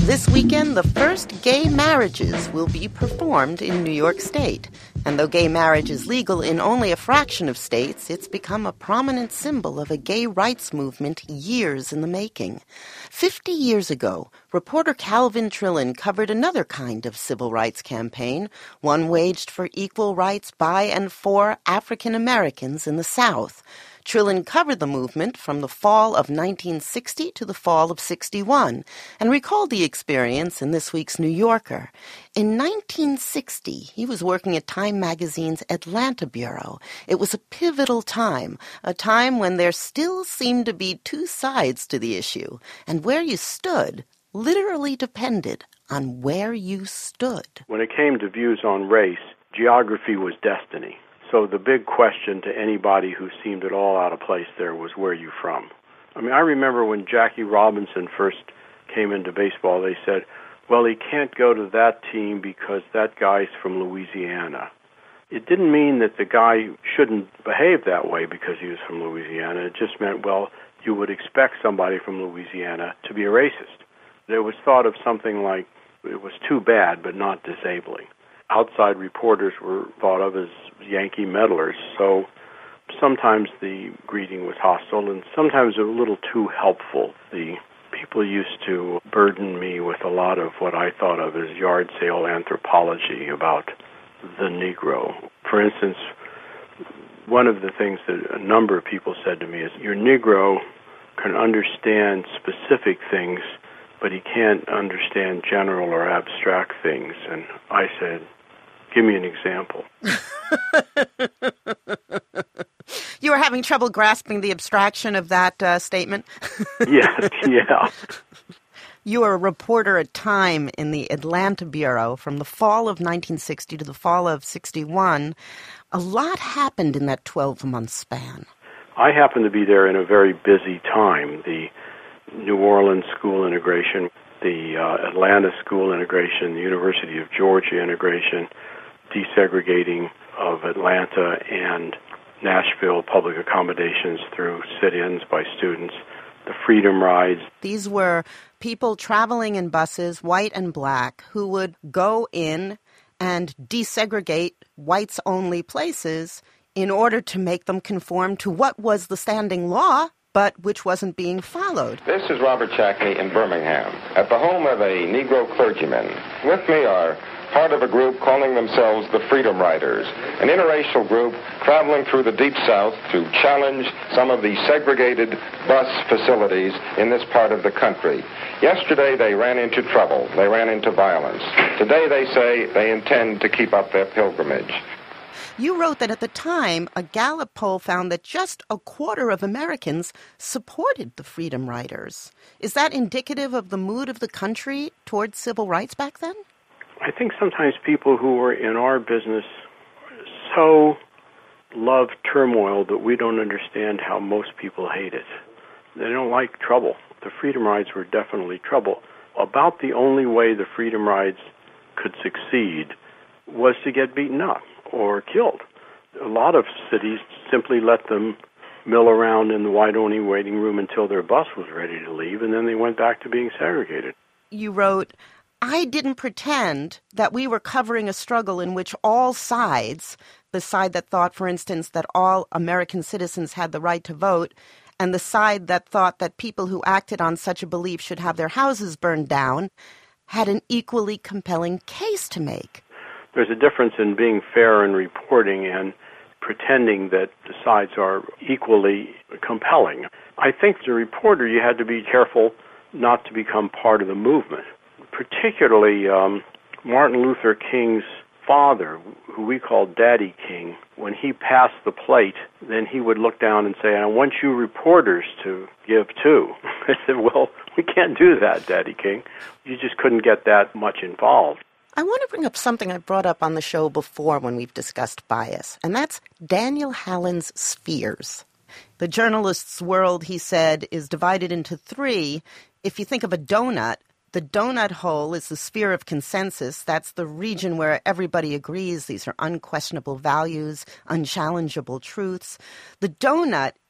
This weekend, the first gay marriages will be performed in New York State. And though gay marriage is legal in only a fraction of states, it's become a prominent symbol of a gay rights movement years in the making. 50 years ago, reporter Calvin Trillin covered another kind of civil rights campaign, one waged for equal rights by and for African Americans in the South. Trillin covered the movement from the fall of 1960 to the fall of 61 and recalled the experience in this week's New Yorker. In 1960, he was working at Time magazine's Atlanta bureau. It was a pivotal time, a time when there still seemed to be two sides to the issue, and where you stood literally depended on where you stood. When it came to views on race, geography was destiny. So the big question to anybody who seemed at all out of place there was, where are you from? I mean, I remember when Jackie Robinson first came into baseball, they said, well, he can't go to that team because that guy's from Louisiana. It didn't mean that the guy shouldn't behave that way because he was from Louisiana. It just meant, well, you would expect somebody from Louisiana to be a racist. There was thought of something like it was too bad but not disabling. Outside reporters were thought of as Yankee meddlers, so sometimes the greeting was hostile and sometimes a little too helpful. The people used to burden me with a lot of what I thought of as yard sale anthropology about the Negro. For instance, one of the things that a number of people said to me is, your Negro can understand specific things, but he can't understand general or abstract things. And I said, give me an example. You were having trouble grasping the abstraction of that statement? Yes, yeah. You were a reporter at Time in the Atlanta bureau from the fall of 1960 to the fall of 61. A lot happened in that 12-month span. I happened to be there in a very busy time. The New Orleans school integration, the Atlanta school integration, the University of Georgia integration, desegregating of Atlanta and Nashville public accommodations through sit-ins by students, the Freedom Rides. These were people traveling in buses, white and black, who would go in and desegregate whites-only places in order to make them conform to what was the standing law, but which wasn't being followed. This is Robert Shackney in Birmingham, at the home of a Negro clergyman. With me are part of a group calling themselves the Freedom Riders, an interracial group traveling through the Deep South to challenge some of the segregated bus facilities in this part of the country. Yesterday they ran into trouble. They ran into violence. Today they say they intend to keep up their pilgrimage. You wrote that at the time, a Gallup poll found that just a quarter of Americans supported the Freedom Riders. Is that indicative of the mood of the country towards civil rights back then? I think sometimes people who are in our business so love turmoil that we don't understand how most people hate it. They don't like trouble. The Freedom Rides were definitely trouble. About the only way the Freedom Rides could succeed was to get beaten up or killed. A lot of cities simply let them mill around in the white-only waiting room until their bus was ready to leave, and then they went back to being segregated. You wrote, I didn't pretend that we were covering a struggle in which all sides, the side that thought, for instance, that all American citizens had the right to vote, and the side that thought that people who acted on such a belief should have their houses burned down, had an equally compelling case to make. There's a difference in being fair in reporting and pretending that the sides are equally compelling. I think as a reporter you had to be careful not to become part of the movement. Particularly Martin Luther King's father, who we called Daddy King, when he passed the plate, then he would look down and say, I want you reporters to give too. I said, well, we can't do that, Daddy King. You just couldn't get that much involved. I want to bring up something I've brought up on the show before when we've discussed bias, and that's Daniel Hallen's spheres. The journalist's world, he said, is divided into three. If you think of a donut, the donut hole is the sphere of consensus. That's the region where everybody agrees. These are unquestionable values, unchallengeable truths. The donut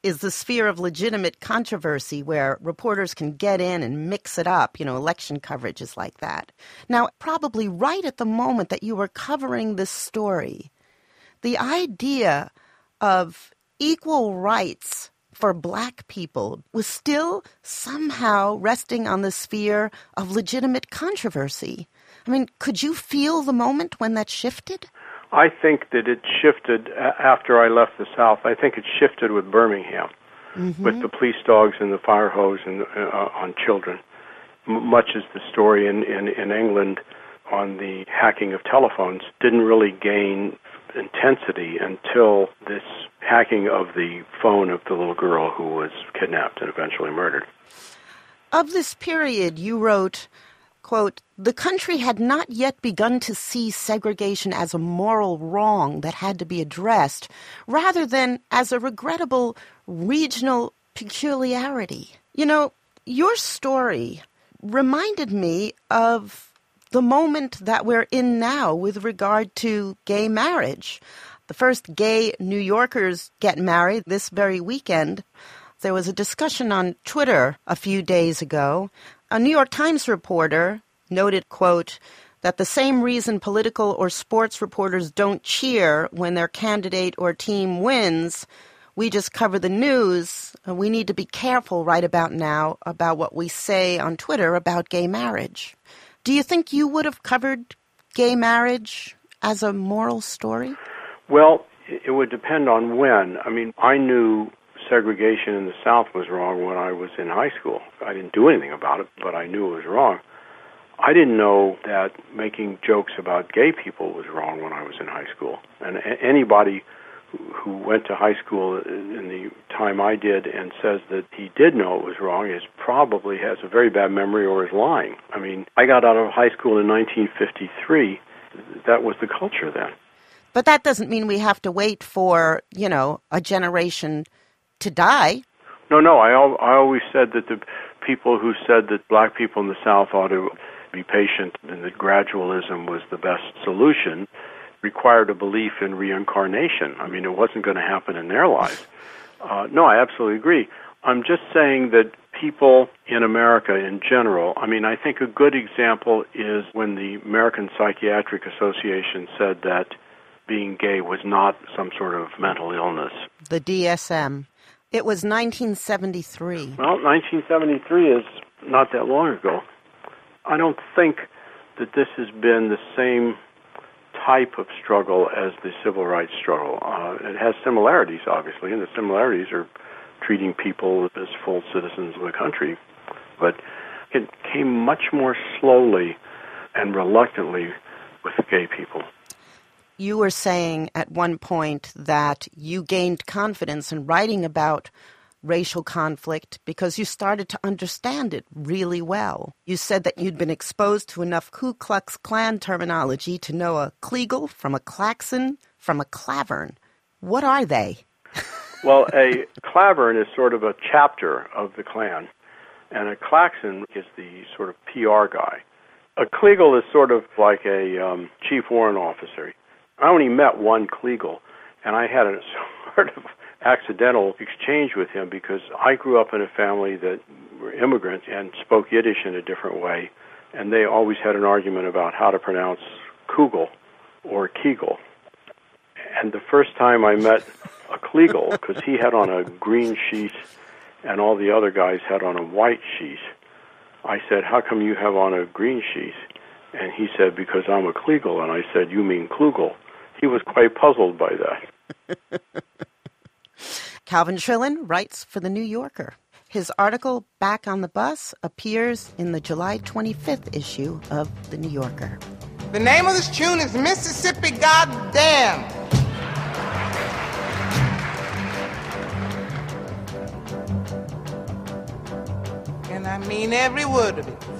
is the sphere of legitimate controversy where reporters can get in and mix it up. Election coverage is like that. Now, probably right at the moment that you were covering this story, the idea of equal rights for Black people was still somehow resting on the sphere of legitimate controversy. I mean, could you feel the moment when that shifted? I think that it shifted after I left the South. I think it shifted with Birmingham, with the police dogs and the fire hose and on children, much as the story in England on the hacking of telephones didn't really gain intensity until this hacking of the phone of the little girl who was kidnapped and eventually murdered. Of this period, you wrote, quote, "The country had not yet begun to see segregation as a moral wrong that had to be addressed, rather than as a regrettable regional peculiarity." Your story reminded me of the moment that we're in now with regard to gay marriage. The first gay New Yorkers get married this very weekend. There was a discussion on Twitter a few days ago. A New York Times reporter noted, quote, that the same reason political or sports reporters don't cheer when their candidate or team wins, we just cover the news. We need to be careful right about now about what we say on Twitter about gay marriage. Do you think you would have covered gay marriage as a moral story? Well, it would depend on when. I mean, I knew segregation in the South was wrong when I was in high school. I didn't do anything about it, but I knew it was wrong. I didn't know that making jokes about gay people was wrong when I was in high school. And anybody who went to high school in the time I did and says that he did know it was wrong probably has a very bad memory or is lying. I mean, I got out of high school in 1953. That was the culture then. But that doesn't mean we have to wait for, a generation to die. No, I always said that the people who said that Black people in the South ought to be patient and that gradualism was the best solution required a belief in reincarnation. I mean, it wasn't going to happen in their lives. No, I absolutely agree. I'm just saying that people in America in general, I mean, I think a good example is when the American Psychiatric Association said that being gay was not some sort of mental illness. The DSM. It was 1973. Well, 1973 is not that long ago. I don't think that this has been the same type of struggle as the civil rights struggle. It has similarities, obviously, and the similarities are treating people as full citizens of the country. But it came much more slowly and reluctantly with gay people. You were saying at one point that you gained confidence in writing about racial conflict because you started to understand it really well. You said that you'd been exposed to enough Ku Klux Klan terminology to know a Kleagle from a Klaxon from a Clavern. What are they? Well, a Clavern is sort of a chapter of the Klan, and a Klaxon is the sort of PR guy. A Kleagle is sort of like a chief warrant officer. I only met one Kleagle, and I had a sort of accidental exchange with him because I grew up in a family that were immigrants and spoke Yiddish in a different way, and they always had an argument about how to pronounce Kugel or Kegel. And the first time I met a Kleagle, because he had on a green sheet and all the other guys had on a white sheet, I said, "How come you have on a green sheet?" And he said, "Because I'm a Kleagle." And I said, "You mean Klugel?" He was quite puzzled by that. Calvin Trillin writes for The New Yorker. His article, Back on the Bus, appears in the July 25th issue of The New Yorker. The name of this tune is Mississippi Goddamn. And I mean every word of it.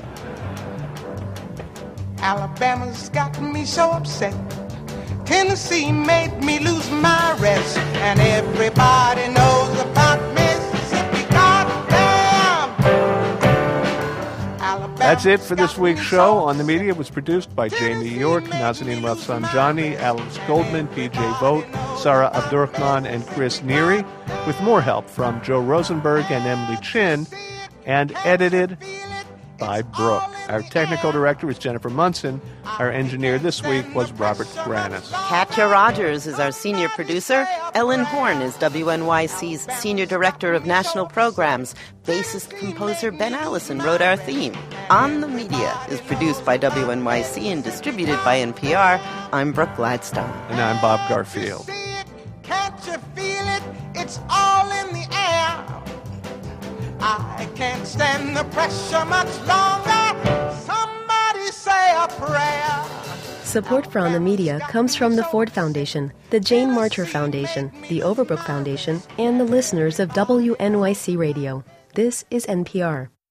Alabama's got me so upset. Tennessee made me lose my rest. And everybody knows about Mississippi, goddamn. Alabama. That's it for this week's show. On the Media was produced by Jamie York, Nazanin Rafsanjani, Alex Goldman, PJ Vogt, Sarah Abdurrahman, and Chris Neary, with more help from Joe Rosenberg and Emily Chin, and edited by Brooke. Our technical director is Jennifer Munson. Our engineer this week was Robert Granis. Katya Rogers is our senior producer. Ellen Horn is WNYC's senior director of national programs. Bassist-composer Ben Allison wrote our theme. On the Media is produced by WNYC and distributed by NPR. I'm Brooke Gladstone. And I'm Bob Garfield. Can't you feel it? It's all in the air. I can't stand the pressure much longer. Somebody say a prayer. Support for On the Media comes from the Ford Foundation, the Jane Marcher Foundation, the Overbrook Foundation, and the listeners of WNYC Radio. This is NPR.